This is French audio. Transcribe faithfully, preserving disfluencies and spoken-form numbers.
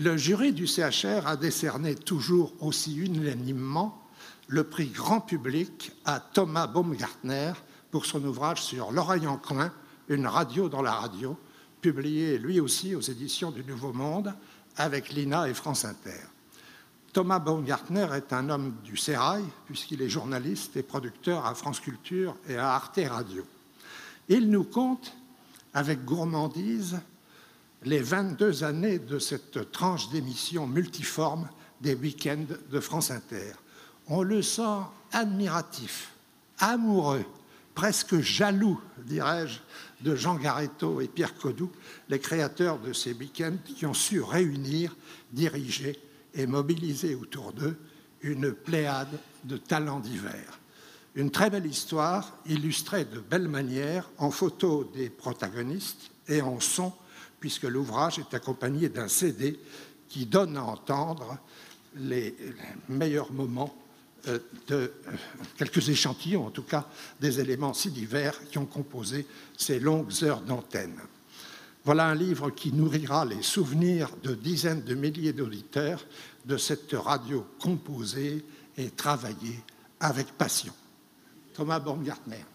Le jury du C H R a décerné toujours aussi unanimement le prix grand public à Thomas Baumgartner pour son ouvrage sur L'Oreille en coin, une radio dans la radio, publié lui aussi aux éditions du Nouveau Monde avec l'I N A et France Inter. Thomas Baumgartner est un homme du sérail, puisqu'il est journaliste et producteur à France Culture et à Arte Radio. Il nous conte, avec gourmandise, les vingt-deux années de cette tranche d'émissions multiformes des week-ends de France Inter. On le sent admiratif, amoureux, presque jaloux, dirais-je, de Jean Garetto et Pierre Codou, les créateurs de ces week-ends qui ont su réunir, diriger et mobiliser autour d'eux une pléiade de talents divers. Une très belle histoire, illustrée de belle manière en photos des protagonistes et en son, puisque l'ouvrage est accompagné d'un C D qui donne à entendre les meilleurs moments de quelques échantillons, en tout cas, des éléments si divers qui ont composé ces longues heures d'antenne. Voilà un livre qui nourrira les souvenirs de dizaines de milliers d'auditeurs de cette radio composée et travaillée avec passion. Thomas Baumgartner.